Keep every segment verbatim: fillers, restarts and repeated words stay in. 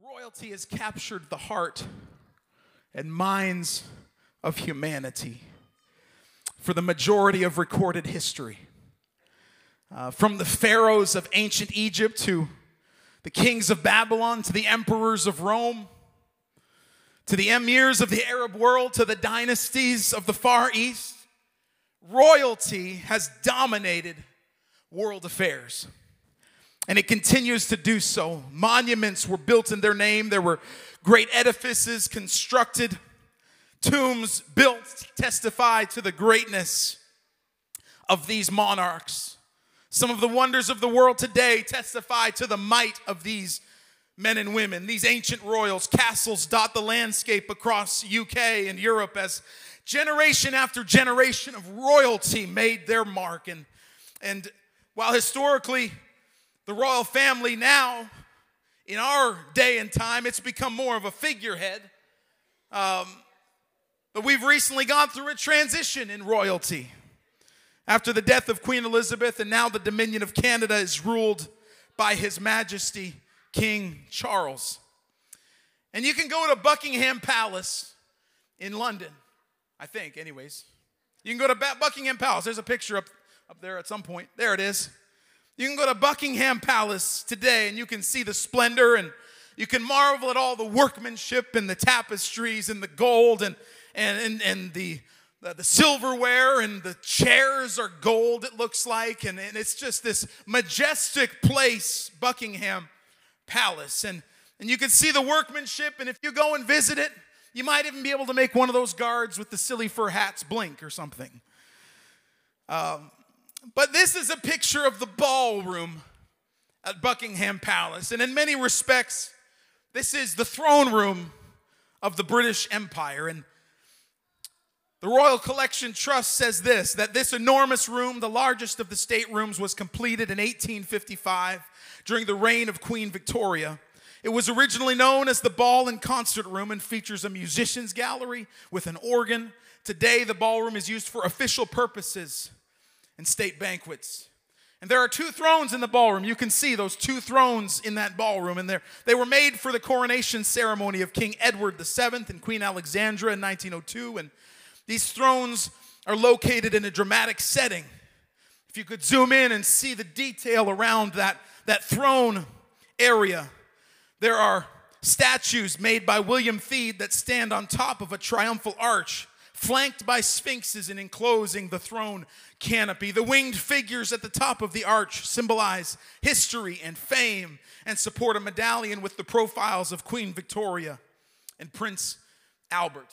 Royalty has captured the heart and minds of humanity for the majority of recorded history. Uh, from the pharaohs of ancient Egypt to the kings of Babylon to the emperors of Rome to the emirs of the Arab world to the dynasties of the Far East, royalty has dominated world affairs. And it continues to do so. Monuments were built in their name. There were great edifices constructed. Tombs built to testify to the greatness of these monarchs. Some of the wonders of the world today testify to the might of these men and women. These ancient royals, castles dot the landscape across U K and Europe as generation after generation of royalty made their mark. And, and while historically the royal family now, in our day and time, it's become more of a figurehead. Um, but we've recently gone through a transition in royalty. After the death of Queen Elizabeth, and now the Dominion of Canada is ruled by His Majesty King Charles. And you can go to Buckingham Palace in London, I think, anyways. You can go to Buckingham Palace. There's a picture up, up there at some point. There it is. You can go to Buckingham Palace today and you can see the splendor and you can marvel at all the workmanship and the tapestries and the gold and, and, and, and the, the, the silverware and the chairs are gold, it looks like. And, and it's just this majestic place, Buckingham Palace. And, and you can see the workmanship, and if you go and visit it, you might even be able to make one of those guards with the silly fur hats blink or something. Um, But this is a picture of the ballroom at Buckingham Palace. And in many respects, this is the throne room of the British Empire. And the Royal Collection Trust says this, that this enormous room, the largest of the staterooms, was completed in eighteen fifty-five during the reign of Queen Victoria. It was originally known as the Ball and Concert Room and features a musician's gallery with an organ. Today, the ballroom is used for official purposes and state banquets. And there are two thrones in the ballroom. You can see those two thrones in that ballroom. And they were made for the coronation ceremony of King Edward the seventh and Queen Alexandra in nineteen oh two. And these thrones are located in a dramatic setting. If you could zoom in and see the detail around that, that throne area, there are statues made by William Theed that stand on top of a triumphal arch, flanked by sphinxes and enclosing the throne canopy. The winged figures at the top of the arch symbolize history and fame and support a medallion with the profiles of Queen Victoria and Prince Albert.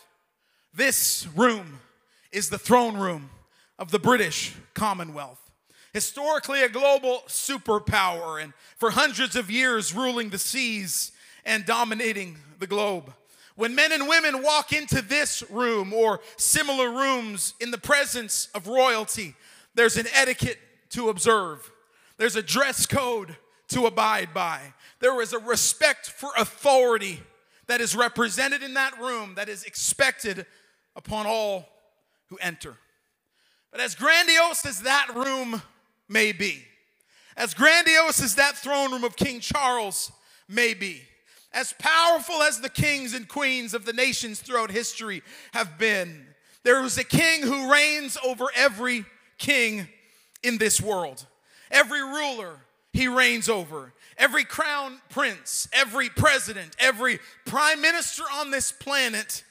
This room is the throne room of the British Commonwealth. Historically a global superpower and for hundreds of years ruling the seas and dominating the globe. When men and women walk into this room or similar rooms in the presence of royalty, there's an etiquette to observe. There's a dress code to abide by. There is a respect for authority that is represented in that room that is expected upon all who enter. But as grandiose as that room may be, as grandiose as that throne room of King Charles may be, as powerful as the kings and queens of the nations throughout history have been, there is a king who reigns over every king in this world. Every ruler he reigns over. Every crown prince, every president, every prime minister on this planet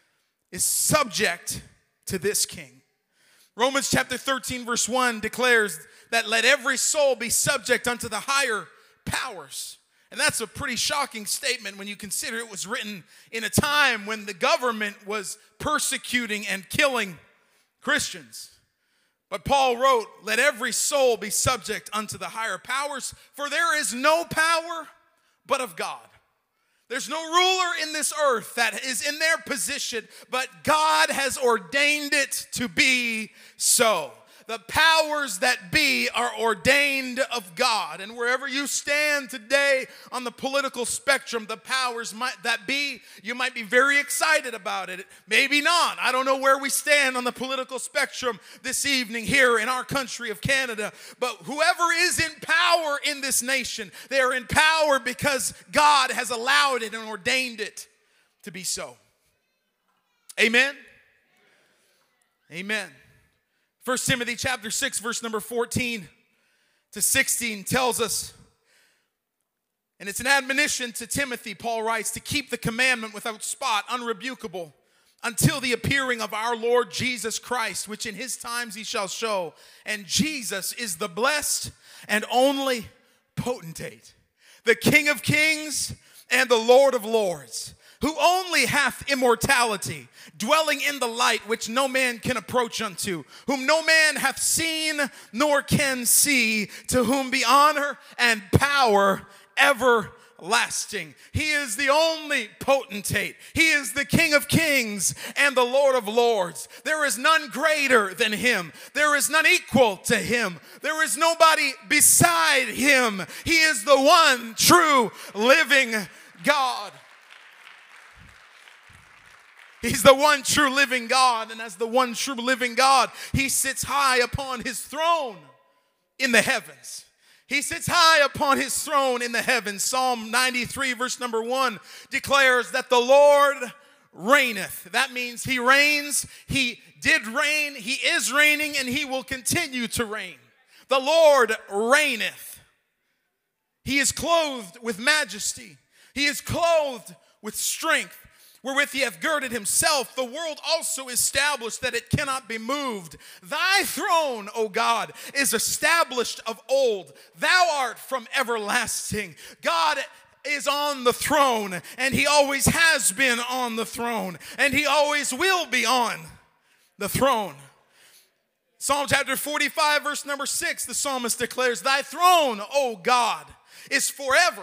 is subject to this king. Romans chapter thirteen verse one declares that let every soul be subject unto the higher powers. And that's a pretty shocking statement when you consider it was written in a time when the government was persecuting and killing Christians. But Paul wrote, let every soul be subject unto the higher powers, for there is no power but of God. There's no ruler in this earth that is in their position, but God has ordained it to be so. The powers that be are ordained of God. And wherever you stand today on the political spectrum, the powers might, that be, you might be very excited about it. Maybe not. I don't know where we stand on the political spectrum this evening here in our country of Canada. But whoever is in power in this nation, they are in power because God has allowed it and ordained it to be so. Amen? Amen. First Timothy chapter six, verse number fourteen to sixteen tells us, and it's an admonition to Timothy, Paul writes, to keep the commandment without spot, unrebukable, until the appearing of our Lord Jesus Christ, which in his times he shall show. And Jesus is the blessed and only potentate, the King of kings and the Lord of lords, who only hath immortality, dwelling in the light which no man can approach unto, whom no man hath seen nor can see, to whom be honor and power everlasting. He is the only potentate. He is the King of kings and the Lord of lords. There is none greater than him. There is none equal to him. There is nobody beside him. He is the one true living God. He's the one true living God, and as the one true living God, he sits high upon his throne in the heavens. He sits high upon his throne in the heavens. Psalm ninety-three, verse number one, declares that the Lord reigneth. That means he reigns, he did reign, he is reigning, and he will continue to reign. The Lord reigneth. He is clothed with majesty. He is clothed with strength, wherewith he hath girded himself. The world also established that it cannot be moved. Thy throne, O God, is established of old. Thou art from everlasting. God is on the throne, and he always has been on the throne, and he always will be on the throne. Psalm chapter forty-five, verse number six, the psalmist declares, thy throne, O God, is forever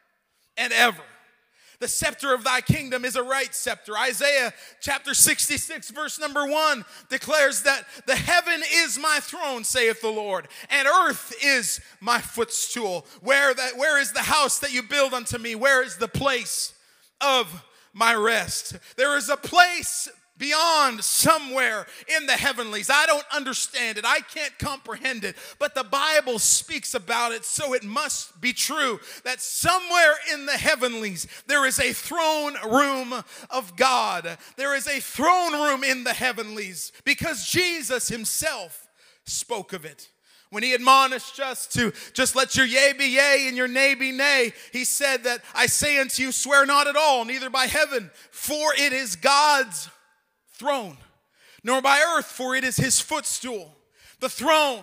and ever. The scepter of thy kingdom is a right scepter. Isaiah chapter sixty-six, verse number one declares that the heaven is my throne, saith the Lord, and earth is my footstool. Where, that, where is the house that you build unto me? Where is the place of my rest? There is a place beyond somewhere in the heavenlies. I don't understand it. I can't comprehend it. But the Bible speaks about it, so it must be true that somewhere in the heavenlies there is a throne room of God. There is a throne room in the heavenlies because Jesus himself spoke of it. When he admonished us to just let your yea be yea and your nay be nay, he said that I say unto you, swear not at all, neither by heaven, for it is God's throne, nor by earth, for it is his footstool. The throne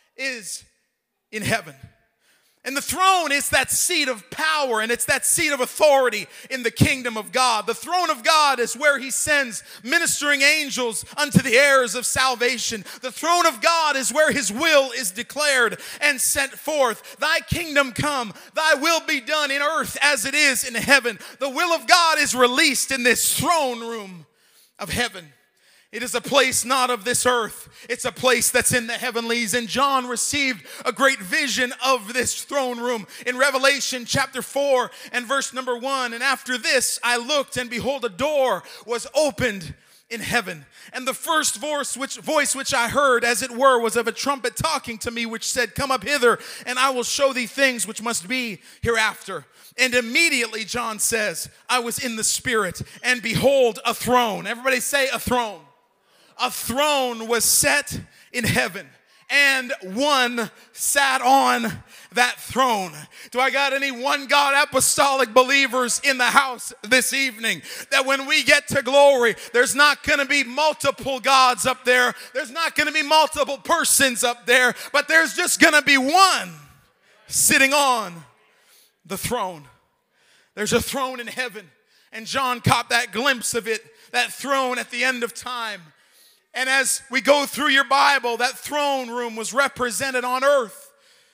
is in heaven. And the throne is that seat of power, and it's that seat of authority in the kingdom of God. The throne of God is where he sends ministering angels unto the heirs of salvation. The throne of God is where his will is declared and sent forth. Thy kingdom come, thy will be done in earth as it is in heaven. The will of God is released in this throne room of heaven. It is a place not of this earth. It's a place that's in the heavenlies. And John received a great vision of this throne room in Revelation chapter four and verse number one. And after this I looked, and behold, a door was opened in heaven. And the first voice which, voice which I heard, as it were, was of a trumpet talking to me, which said, come up hither, and I will show thee things which must be hereafter. And immediately, John says, I was in the Spirit, and behold, a throne. Everybody say a throne. A throne was set in heaven, and one sat on that throne. Do I got any one God apostolic believers in the house this evening? That when we get to glory, there's not going to be multiple gods up there. There's not going to be multiple persons up there, but there's just going to be one sitting on the throne. There's a throne in heaven, and John caught that glimpse of it, that throne at the end of time. And as we go through your Bible, that throne room was represented on earth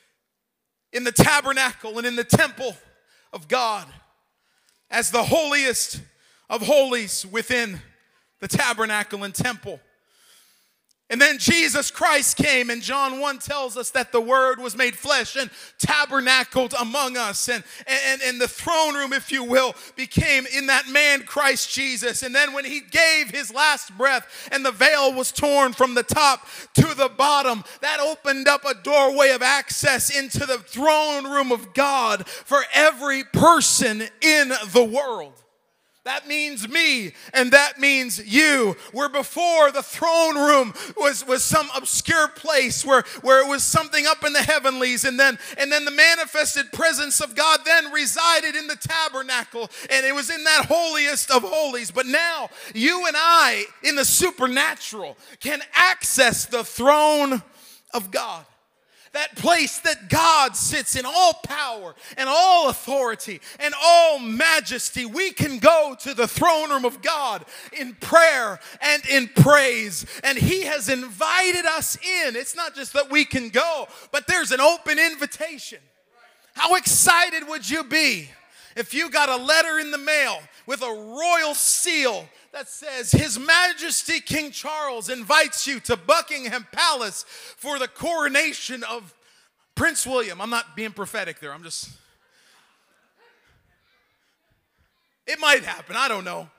in the tabernacle and in the temple of God as the holiest of holies within the tabernacle and temple. And then Jesus Christ came, and John one tells us that the Word was made flesh and tabernacled among us. And, and, and the throne room, if you will, became in that man Christ Jesus. And then when he gave his last breath and the veil was torn from the top to the bottom, that opened up a doorway of access into the throne room of God for every person in the world. That means me, and that means you. Where before the throne room was, was some obscure place where, where it was something up in the heavenlies, and then, and then the manifested presence of God then resided in the tabernacle, and it was in that holiest of holies. But now, you and I, in the supernatural, can access the throne of God. That place that God sits in all power and all authority and all majesty. We can go to the throne room of God in prayer and in praise. And he has invited us in. It's not just that we can go, but there's an open invitation. How excited would you be if you got a letter in the mail with a royal seal that says, His Majesty King Charles invites you to Buckingham Palace for the coronation of Prince William. I'm not being prophetic there. I'm just... It might happen. I don't know.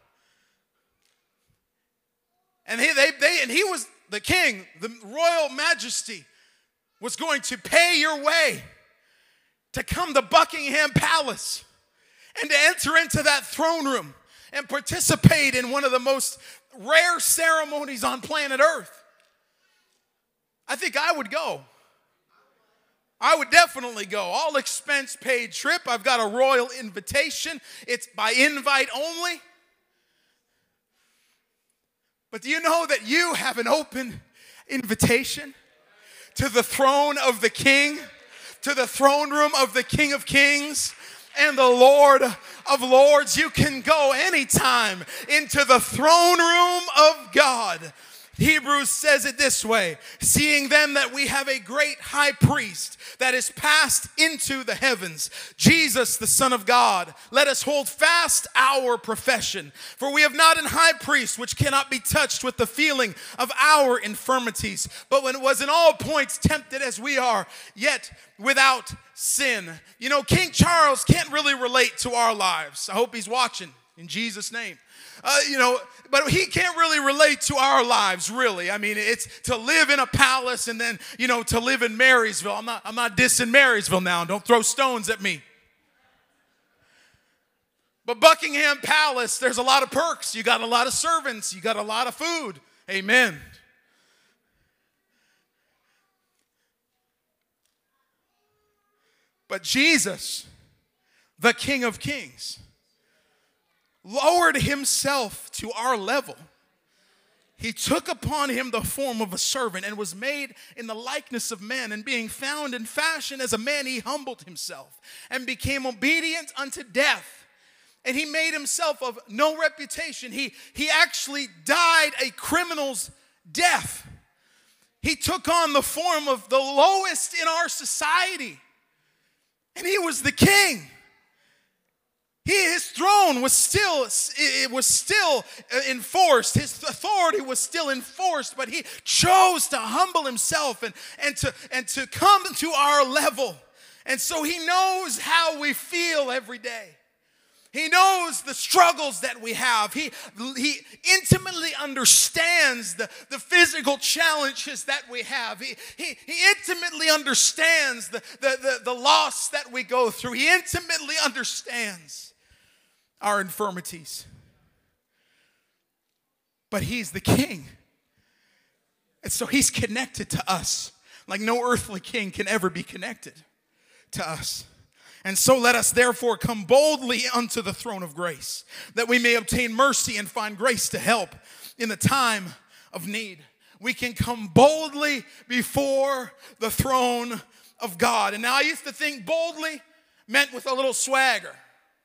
And he, they, they, and he was the king, the royal majesty, was going to pay your way to come to Buckingham Palace and to enter into that throne room and participate in one of the most rare ceremonies on planet Earth. I think I would go. I would definitely go. All expense paid trip. I've got a royal invitation. It's by invite only. But do you know that you have an open invitation to the throne of the King, to the throne room of the King of Kings and the Lord of Lords? You can go anytime into the throne room of God. Hebrews says it this way: seeing then that we have a great high priest that is passed into the heavens, Jesus, the Son of God, let us hold fast our profession. For we have not an high priest which cannot be touched with the feeling of our infirmities, but when it was in all points tempted as we are, yet without sin. You know, King Charles can't really relate to our lives. I hope he's watching, in Jesus' name. Uh, you know, but he can't really relate to our lives, really. I mean, it's to live in a palace and then, you know, to live in Marysville. I'm not, I'm not dissing Marysville now. Don't throw stones at me. But Buckingham Palace, there's a lot of perks. You got a lot of servants. You got a lot of food. Amen. But Jesus, the King of Kings, lowered himself to our level. He took upon him the form of a servant and was made in the likeness of men. And being found in fashion as a man, he humbled himself and became obedient unto death. And he made himself of no reputation. He, he actually died a criminal's death. He took on the form of the lowest in our society. And he was the king. He, his throne was still, it was still enforced. His authority was still enforced, but he chose to humble himself and, and, to, and to come to our level. And so he knows how we feel every day. He knows the struggles that we have. He, he intimately understands the, the physical challenges that we have. He, he, he intimately understands the, the, the, the loss that we go through. He intimately understands our infirmities. But he's the king. And so he's connected to us like no earthly king can ever be connected to us. And so let us therefore come boldly unto the throne of grace, that we may obtain mercy and find grace to help in the time of need. We can come boldly before the throne of God. And now I used to think boldly meant with a little swagger.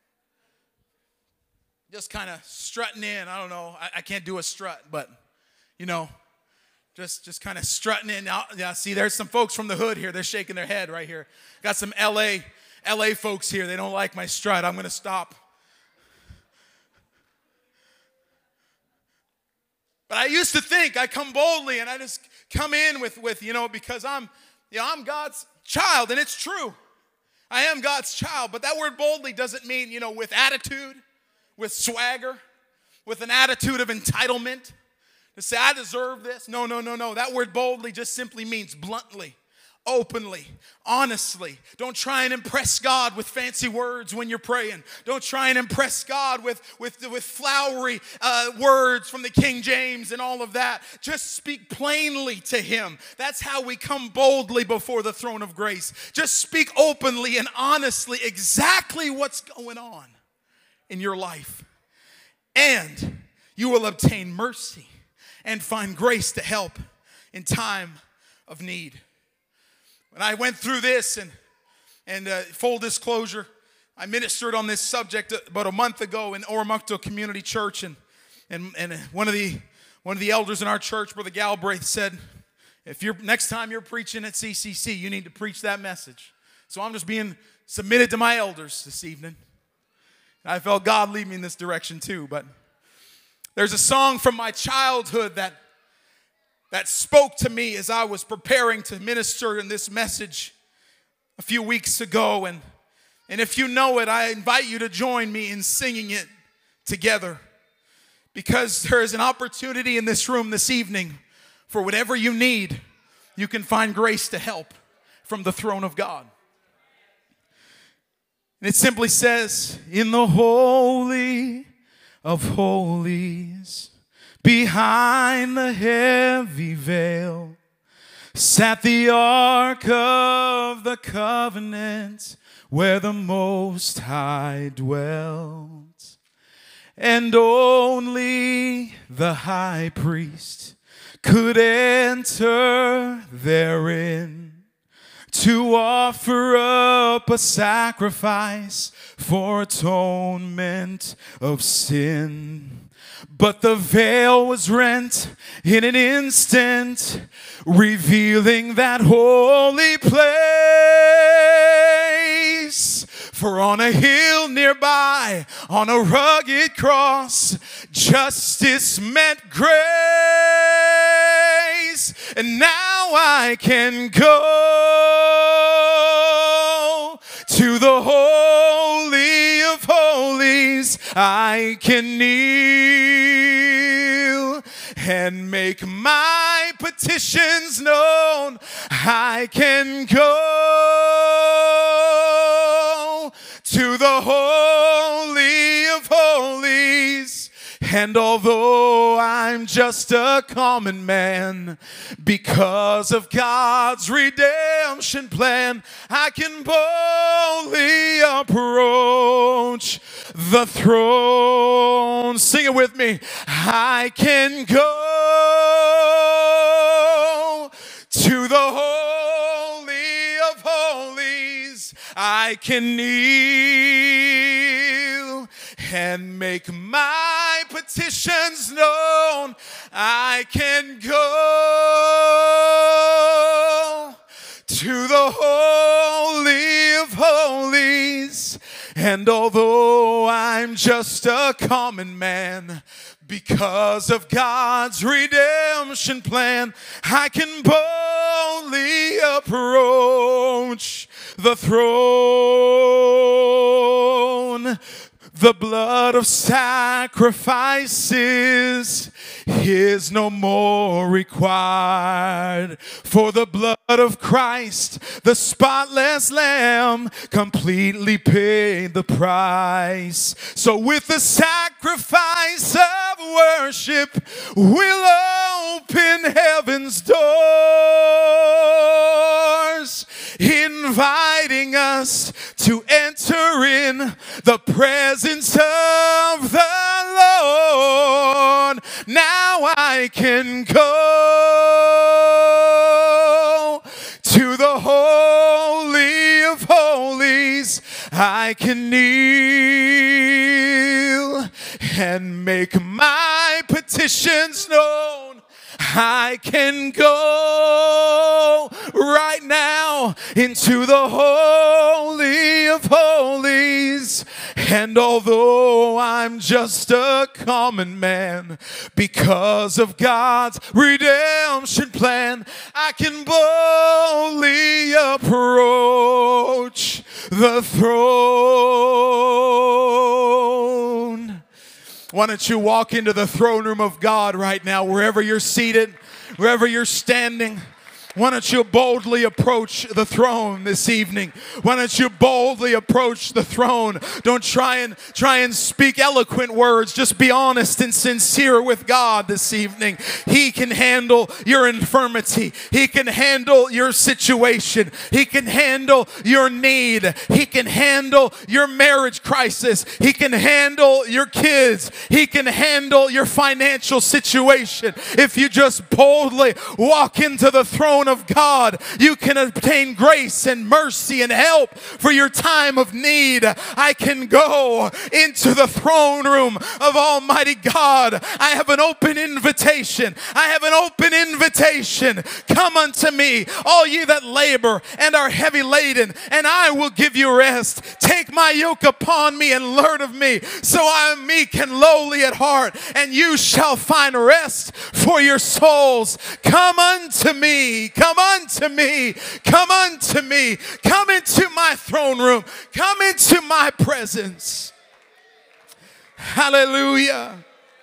Just kind of strutting in. I don't know. I, I can't do a strut, but, you know, just, just kind of strutting in. Now, yeah, see, there's some folks from the hood here. They're shaking their head right here. Got some L A, L A folks here. They don't like my strut. I'm going to stop. But I used to think I come boldly and I just come in with, with you know, because I'm, you know, I'm God's child, and it's true. I am God's child, but that word boldly doesn't mean, you know, with attitude, with swagger, with an attitude of entitlement, to say, I deserve this. No, no, no, no. That word boldly just simply means bluntly, openly, honestly. Don't try and impress God with fancy words when you're praying. Don't try and impress God with, with, with flowery uh, words from the King James and all of that. Just speak plainly to him. That's how we come boldly before the throne of grace. Just speak openly and honestly exactly what's going on in your life. And you will obtain mercy and find grace to help in time of need. When I went through this, and, and uh, full disclosure, I ministered on this subject about a month ago in Oromocto Community Church, and, and, and one, of the, one of the elders in our church, Brother Galbraith, said, if you're next time you're preaching at C C C, you need to preach that message. So I'm just being submitted to my elders this evening. And I felt God lead me in this direction too, but there's a song from my childhood that, that spoke to me as I was preparing to minister in this message a few weeks ago. And, and if you know it, I invite you to join me in singing it together, because there is an opportunity in this room this evening for whatever you need. You can find grace to help from the throne of God. And it simply says, in the holy of holies, behind the heavy veil, sat the ark of the covenant, where the Most High dwelt. And only the high priest could enter therein, to offer up a sacrifice for atonement of sin. But the veil was rent in an instant, revealing that holy place. For on a hill nearby, on a rugged cross, justice met grace. And now I can go to the holy of holies. I can kneel and make my petitions known. I can go to the holy of holies. And although I'm just a common man, because of God's redemption plan, I can boldly approach the throne. Sing it with me. I can go to the holy of holies. I can kneel and make my petitions known. I can go to the holy of holies. And although I'm just a common man, because of God's redemption plan, I can boldly approach the throne. The blood of sacrifices is no more required. For the blood of Christ, the spotless Lamb, completely paid the price. So with the sacrifice of worship, we'll open heaven's doors, inviting us to enter in the presence of the Lord. Now I can go to the holy of holies. I can kneel and make my petitions known. I can go right now into the holy of holies, And although I'm just a common man, because of God's redemption plan, I can boldly approach the throne. Why don't you walk into the throne room of God right now, wherever you're seated, wherever you're standing. Why don't you boldly approach the throne this evening? Why don't you boldly approach the throne? Don't try and try and speak eloquent words. Just be honest and sincere with God this evening. He can handle your infirmity. He can handle your situation. He can handle your need. He can handle your marriage crisis. He can handle your kids. He can handle your financial situation. If you just boldly walk into the throne of God, you can obtain grace and mercy and help for your time of need. I can go into the throne room of Almighty God. I have an open invitation. I have an open invitation. Come unto me, all ye that labor and are heavy laden, and I will give you rest. Take my yoke upon me and learn of me, so I am meek and lowly at heart, and you shall find rest for your souls. Come unto me. Come unto me. Come unto me. Come into my throne room. Come into my presence. Hallelujah.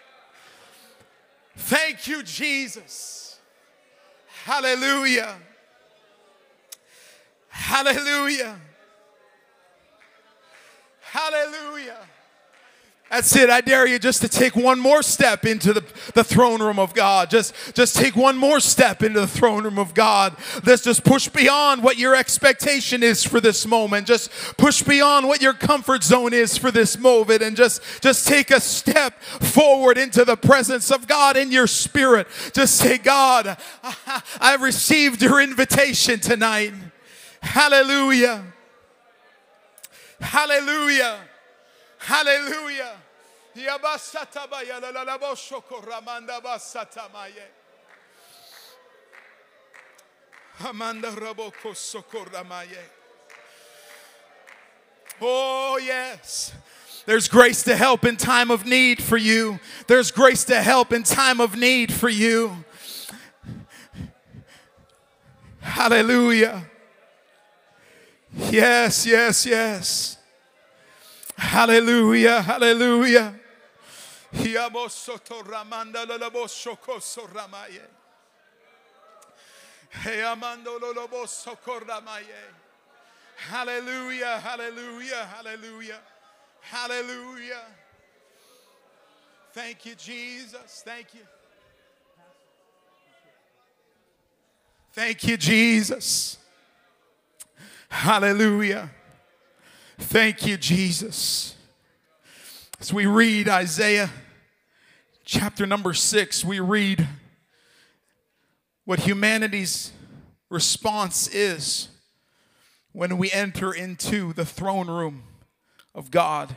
Thank you, Jesus. Hallelujah. Hallelujah. Hallelujah. That's it. I dare you just to take one more step into the, the throne room of God. Just, just take one more step into the throne room of God. Let's just push beyond what your expectation is for this moment. Just push beyond what your comfort zone is for this moment. And just, just take a step forward into the presence of God in your spirit. Just say, God, I received your invitation tonight. Hallelujah. Hallelujah. Hallelujah. Oh, yes. There's grace to help in time of need for you. There's grace to help in time of need for you. Hallelujah. Yes, yes, yes. Hallelujah, hallelujah. Hallelujah, hallelujah, hallelujah, hallelujah. Thank you, Jesus. Thank you. Thank you, Jesus. Hallelujah. Thank you, Jesus. As we read Isaiah chapter number six, we read what humanity's response is when we enter into the throne room of God.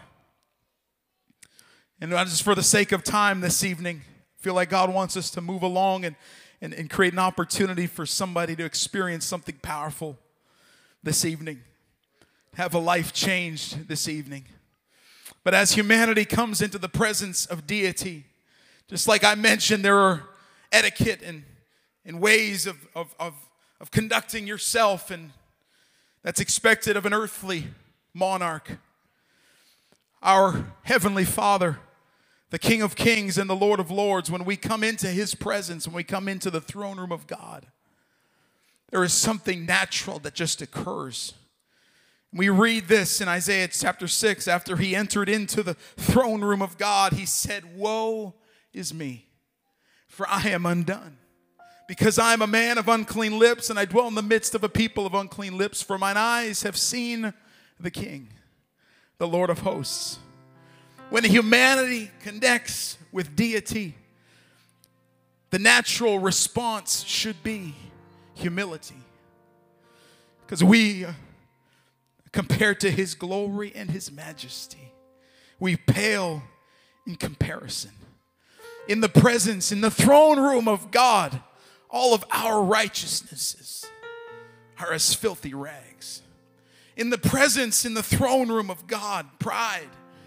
And just for the sake of time this evening, I feel like God wants us to move along and, and, and create an opportunity for somebody to experience something powerful this evening. Have a life changed this evening. But as humanity comes into the presence of deity, just like I mentioned, there are etiquette and, and ways of, of, of, of conducting yourself, and that's expected of an earthly monarch. Our Heavenly Father, the King of Kings and the Lord of Lords, when we come into His presence, when we come into the throne room of God, there is something natural that just occurs. We read this in Isaiah chapter six. After he entered into the throne room of God, he said, "Woe is me, for I am undone, because I am a man of unclean lips, and I dwell in the midst of a people of unclean lips, for mine eyes have seen the King, the Lord of hosts." When humanity connects with deity, the natural response should be humility. Because we, compared to His glory and His majesty, we pale in comparison. In the presence, in the throne room of God, all of our righteousnesses are as filthy rags. In the presence, in the throne room of God, pride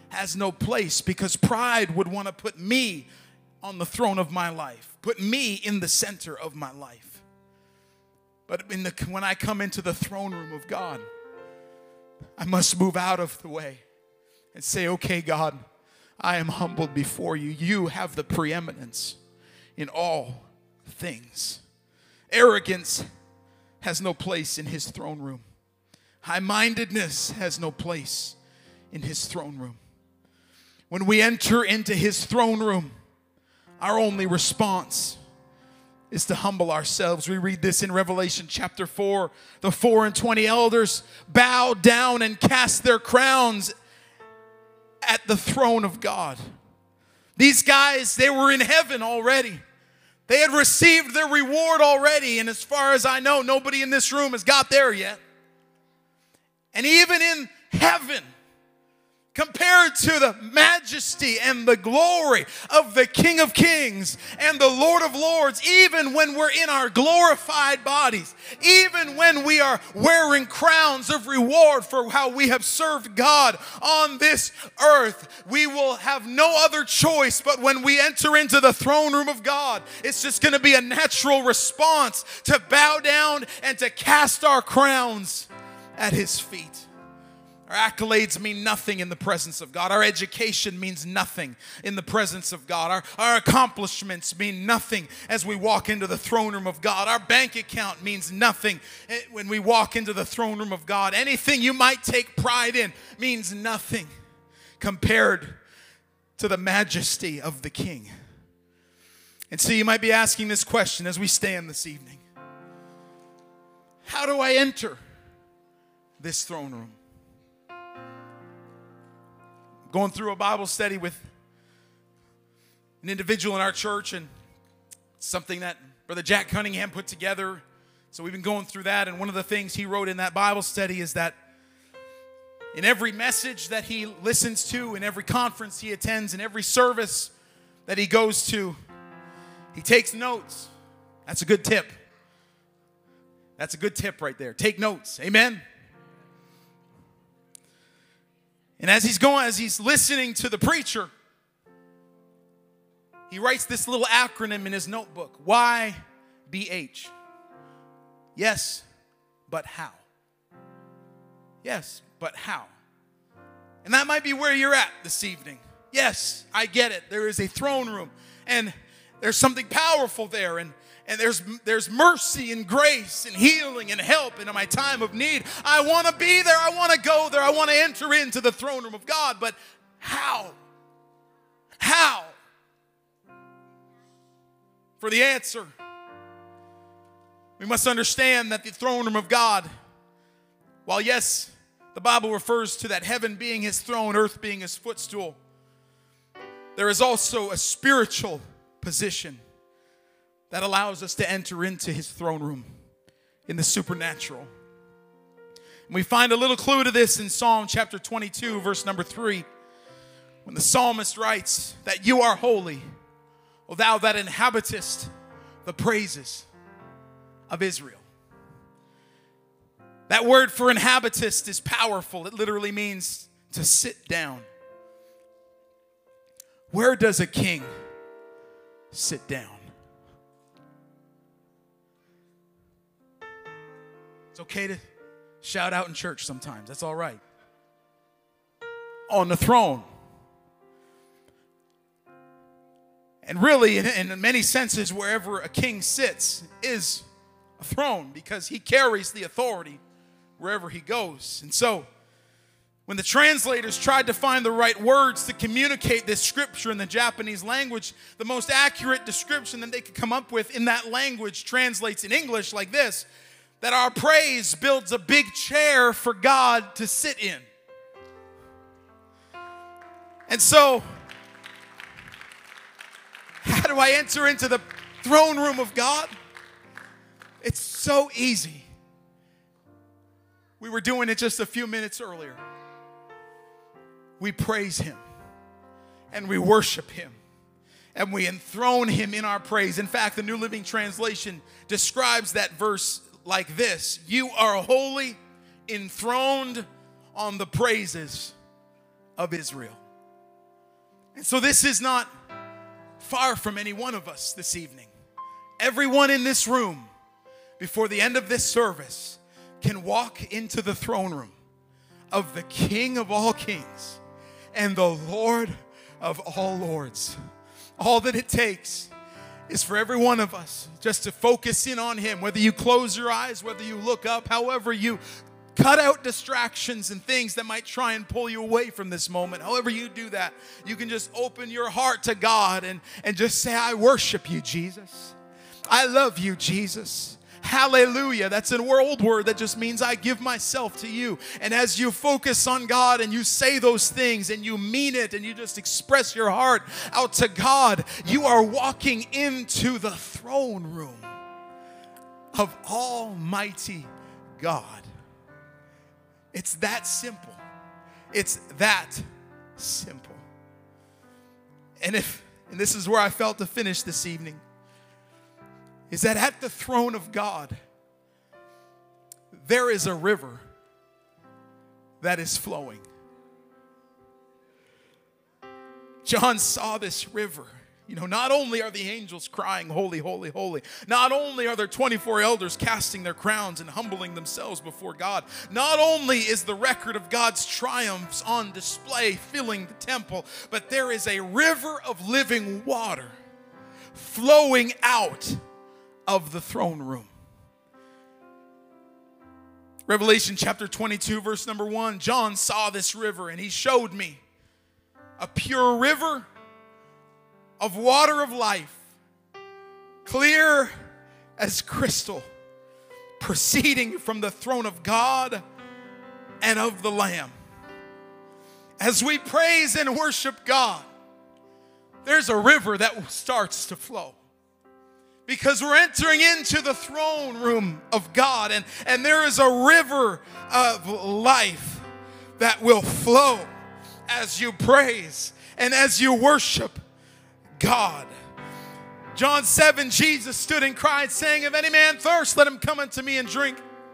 has no place, because pride would want to put me on the throne of my life, put me in the center of my life. But in the, when I come into the throne room of God, I must move out of the way and say, okay, God, I am humbled before you. You have the preeminence in all things. Arrogance has no place in his throne room. High-mindedness has no place in his throne room. When we enter into his throne room, our only response is to humble ourselves. We read this in Revelation chapter four. The four and twenty elders bow down and cast their crowns at the throne of God. These guys, they were in heaven already. They had received their reward already. And as far as I know, nobody in this room has got there yet. And even in heaven, compared to the majesty and the glory of the King of Kings and the Lord of Lords, even when we're in our glorified bodies, even when we are wearing crowns of reward for how we have served God on this earth, we will have no other choice. But when we enter into the throne room of God, it's just going to be a natural response to bow down and to cast our crowns at his feet. Our accolades mean nothing in the presence of God. Our education means nothing in the presence of God. Our, our accomplishments mean nothing as we walk into the throne room of God. Our bank account means nothing when we walk into the throne room of God. Anything you might take pride in means nothing compared to the majesty of the King. And so you might be asking this question as we stand this evening. How do I enter this throne room? Going through a Bible study with an individual in our church, and something that Brother Jack Cunningham put together. So we've been going through that, and one of the things he wrote in that Bible study is that in every message that he listens to, in every conference he attends, in every service that he goes to, he takes notes. That's a good tip. That's a good tip right there. Take notes. Amen. And as he's going, as he's listening to the preacher, he writes this little acronym in his notebook, Y B H. Yes, but how? Yes, but how? And that might be where you're at this evening. Yes, I get it. There is a throne room, and there's something powerful there, and And there's, there's mercy and grace and healing and help. And in my time of need, I want to be there. I want to go there. I want to enter into the throne room of God. But how? How? For the answer, we must understand that the throne room of God, while yes, the Bible refers to that heaven being his throne, earth being his footstool, there is also a spiritual position that allows us to enter into his throne room in the supernatural. And we find a little clue to this in Psalm chapter twenty-two, verse number three, when the psalmist writes that you are holy, O thou that inhabitest the praises of Israel. That word for inhabitest is powerful. It literally means to sit down. Where does a king sit down? It's okay to shout out in church sometimes. That's all right. On the throne. And really, in, in many senses, wherever a king sits is a throne, because he carries the authority wherever he goes. And so, when the translators tried to find the right words to communicate this scripture in the Japanese language, the most accurate description that they could come up with in that language translates in English like this: that our praise builds a big chair for God to sit in. And so, how do I enter into the throne room of God? It's so easy. We were doing it just a few minutes earlier. We praise him, and we worship him, and we enthrone him in our praise. In fact, the New Living Translation describes that verse like this: you are holy, enthroned on the praises of Israel. And so this is not far from any one of us this evening. Everyone in this room, before the end of this service, can walk into the throne room of the King of all kings and the Lord of all lords. All that it takes is for every one of us just to focus in on him. Whether you close your eyes, whether you look up, however you cut out distractions and things that might try and pull you away from this moment. However you do that, you can just open your heart to God and, and just say, I worship you, Jesus. I love you, Jesus. Hallelujah. That's an old word that just means I give myself to you. And as you focus on God and you say those things and you mean it and you just express your heart out to God, you are walking into the throne room of Almighty God. It's that simple. It's that simple. And if, and this is where I felt to finish this evening, is that at the throne of God, there is a river that is flowing. John saw this river. You know, not only are the angels crying, holy, holy, holy. Not only are there twenty-four elders casting their crowns and humbling themselves before God. Not only is the record of God's triumphs on display filling the temple, but there is a river of living water flowing out of the throne room. Revelation chapter twenty-two, verse number one. John saw this river and he showed me a pure river of water of life, clear as crystal, proceeding from the throne of God and of the Lamb. As we praise and worship God, there's a river that starts to flow. Because we're entering into the throne room of God, and, and there is a river of life that will flow as you praise and as you worship God. John seven, Jesus stood and cried, saying, if any man thirst, let him come unto me and drink.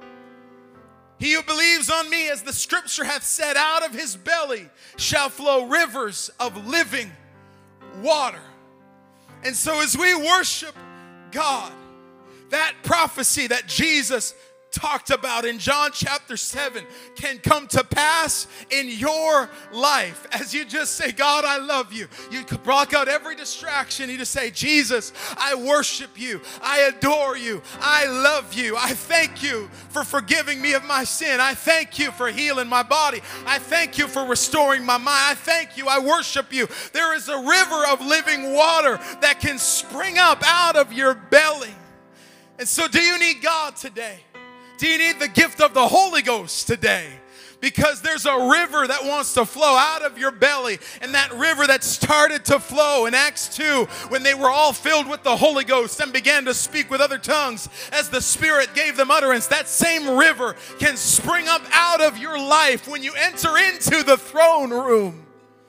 He who believes on me, as the scripture hath said, out of his belly shall flow rivers of living water. And so as we worship God, that prophecy that Jesus talked about in John chapter seven can come to pass in your life. As you just say, God, I love you. You block out every distraction. You just say, Jesus, I worship you. I adore you. I love you. I thank you for forgiving me of my sin. I thank you for healing my body. I thank you for restoring my mind. I thank you. I worship you. There is a river of living water that can spring up out of your belly. And so do you need God today? Do you need the gift of the Holy Ghost today? Because there's a river that wants to flow out of your belly. And that river that started to flow in Acts two, when they were all filled with the Holy Ghost and began to speak with other tongues as the Spirit gave them utterance, that same river can spring up out of your life when you enter into the throne room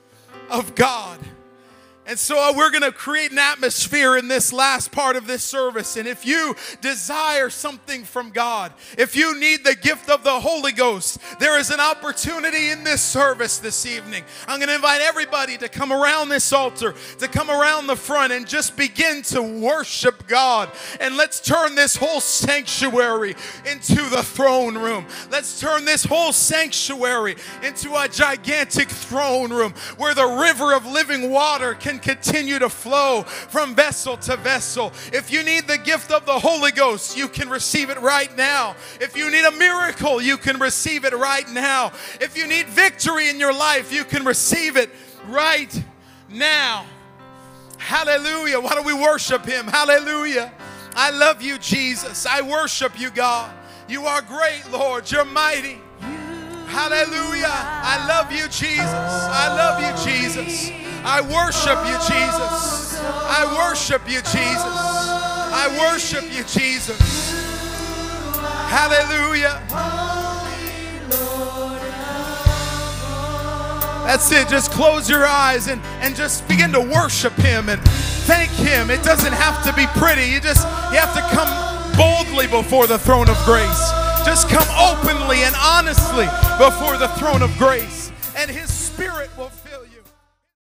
of God. And so uh, we're going to create an atmosphere in this last part of this service. And if you desire something from God, if you need the gift of the Holy Ghost, there is an opportunity in this service this evening. I'm going to invite everybody to come around this altar, to come around the front and just begin to worship God. And let's turn this whole sanctuary into the throne room. Let's turn this whole sanctuary into a gigantic throne room where the river of living water can continue to flow from vessel to vessel. If you need the gift of the Holy Ghost, you can receive it right now. If you need a miracle, you can receive it right now. If you need victory in your life, you can receive it right now. Hallelujah. Why don't we worship him? Hallelujah. I love you, Jesus. I worship you, God. You are great, Lord. You're mighty. Hallelujah. I love you, Jesus. I love you, Jesus. I worship you, Jesus. I worship you, Jesus. I worship you, Jesus. Hallelujah. That's it. Just close your eyes and, and just begin to worship him and thank him. It doesn't have to be pretty. You just you have to come boldly before the throne of grace. Just come openly and honestly before the throne of grace, and his Spirit will fill